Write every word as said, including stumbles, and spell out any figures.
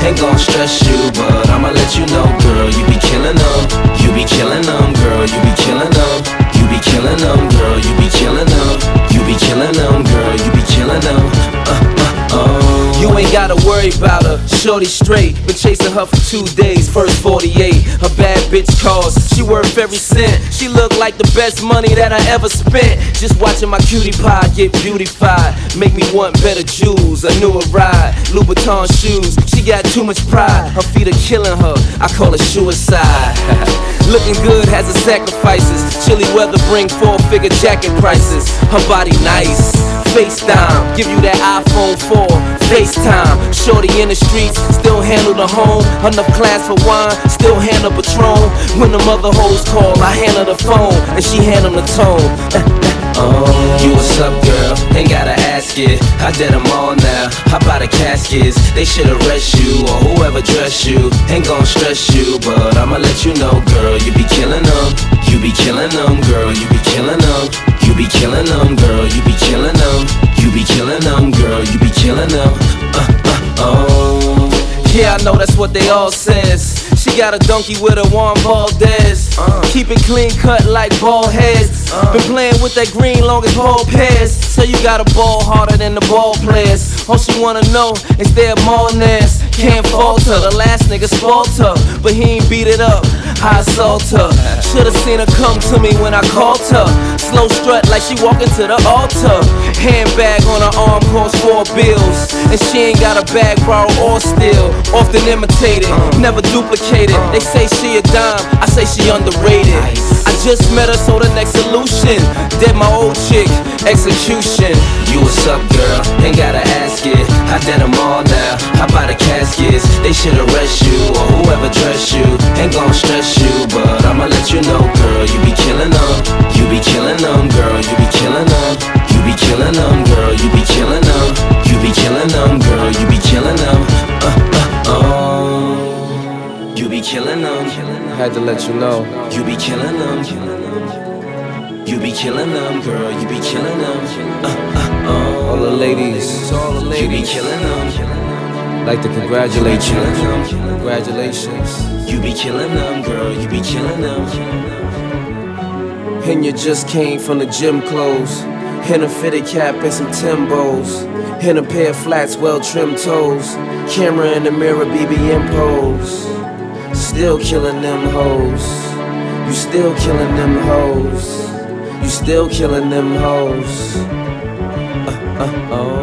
ain't gon' stress you, but I'ma let you know, girl, you be killing them. You be killing them, girl, you be killing them. You be killing them, girl, you be killing them. You be killing them, girl, you be killing them. Uh, uh, oh. You ain't gotta worry about her, shorty straight. Been chasing her for two days, first forty-eight. Her bad bitch calls, she worth every cent. She look like the best money that I ever spent. Just watching my cutie pie get beautified make me want better jewels, a newer ride, Louboutin shoes. She got too much pride, her feet are killing her, I call it suicide. Looking good has its sacrifices. Chilly weather bring four-figure jacket prices. Her body nice, FaceTime, give you that iPhone four, FaceTime. Shorty in the streets, still handle the home. Enough class for wine, still handle Patron. When the mother hoes call, I handle the phone, and she handle the tone. Oh, you what's up, girl? Ain't gotta ask it. I did them all now. How about the caskets? They should arrest you or whoever dress you. Ain't gon' stress you, but I'ma let you know, girl, you be killing them. You be killing them, girl, you be killing them. You be killing them, girl, you be killing them. You be killing them, girl, you be killing them. Uh, uh, oh. Yeah, I know that's what they all says. She got a donkey with a Juan Valdez. uh. Keep it clean cut like ball heads. uh. Been playing with that green long as ball pairs. So you got a ball harder than the ball players. All she wanna know is their Martinez. Can't falter, the last nigga spoiled her, but he ain't beat it up, I assault her. Should've seen her come to me when I called her. Slow strut like she walking to the altar. Handbag on her arm costs four bills, and she ain't got a bag borrowed or steal. Often imitated, never duplicated. They say she a dime, I say she underrated. I just met her, so the next solution, dead my old chick, execution. You what's up, girl? Ain't gotta ask it. I did them all now. How about the caskets? They should arrest you or whoever dress you. Ain't gon' stress you, but I'ma let you know, girl, you be killing them. You be killing them, girl, you be killing them. You be killing them, girl, you be killing them. You be killing them, girl, you be killing them. Uh, uh, oh. You be killing them. Had to let you know. You be killing them. You be killing them, girl, you be killing them. Uh, uh, oh. All the ladies, you be killing them. like to congratulate you. Congratulations. You be killing them, girl, you be killing them. And you just came from the gym clothes, in a fitted cap and some Timbos, in a pair of flats, well-trimmed toes, camera in the mirror, B B M pose. Still killing them hoes. You still killing them hoes. You still killing them hoes. Uh, uh, oh.